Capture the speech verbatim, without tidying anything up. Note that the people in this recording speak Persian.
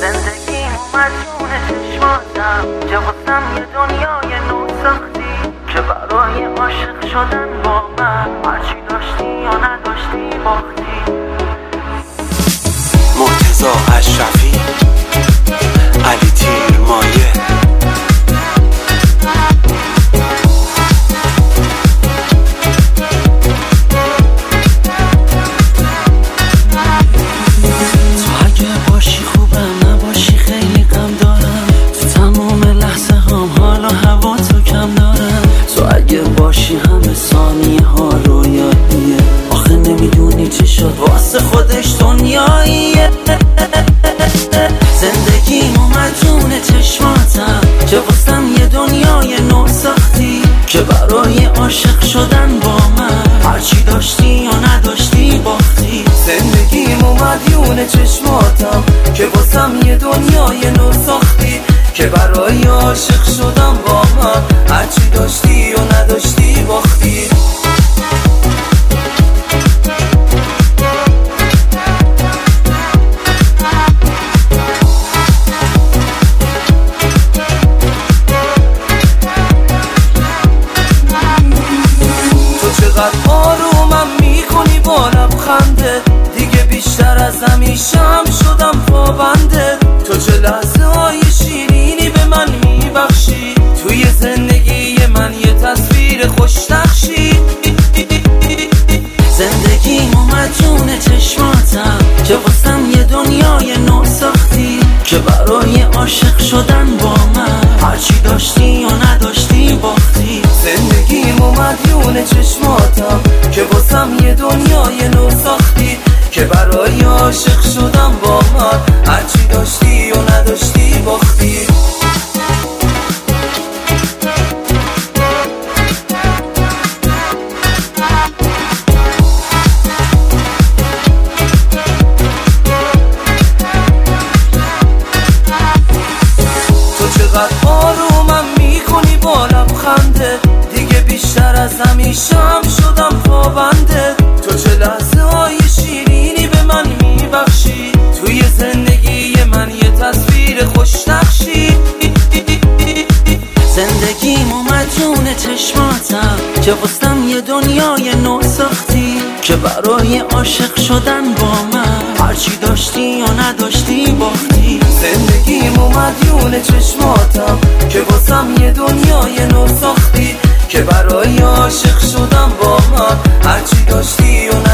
زندگیم مجنون چشماتم که واسم یه دنیای نو ساختی که برای عاشق شدن با من هرچی داشتی یا نداشتی باختی. مرتضی اشرفی، علی تیرمایه. تو اگه باشی خوبم، نباشی خیلی غم دارم. تو تمام لحظه هم حال و هوا تو کم دارم. تو اگه باشی همه ثانیه ها رویاییه. آخه نمیدونی چی شد واسه خودش دنیاییه. زندگیمو مجنون چشماتم که واسم یه دنیای نو ساختی که برای عاشق شدن با من هرچی داشتی یا نداشتی باختی. زندگیمو مدیون چشماتم که واسم یه دنیای نو ساختی که برای عاشق شدن با من هرچی داشتی یا نداشتی باختی. آرومم میکنی با لبخنده، دیگه بیشتر از همیشه هم شدم پابنده. تو چه لحظه های شیرینی به من میبخشی، توی زندگی من یه تصویر خوش نقشی. زندگیمو مجنون چشماتم که واسم یه دنیای نو ساختی که برای عاشق شدن با من هرچی داشتی یا نداشتی باختی. زندگیمو مدیون چشماتم که واسم یه دنیای نو ساختی که برای عاشق شدن با من هرچی داشتی یا نداشتی باختی. آرومم میکنی با لبخنده، دیگه بیشتر از همیشه هم شدم پابنده. تو چه لحظه های شیرینی به من میبخشی، توی زندگی من یه تصویر خوش نقشی. زندگیمو مجنون چشماتم که واسم یه دنیای نو ساختی که برای عاشق شدن با من هرچی داشتی یا نداشتی باختی. زندگیمو مدیون چشماتم که واسم یه دنیای نو ساختی که برای عاشق شدن با من هرچی داشتی یا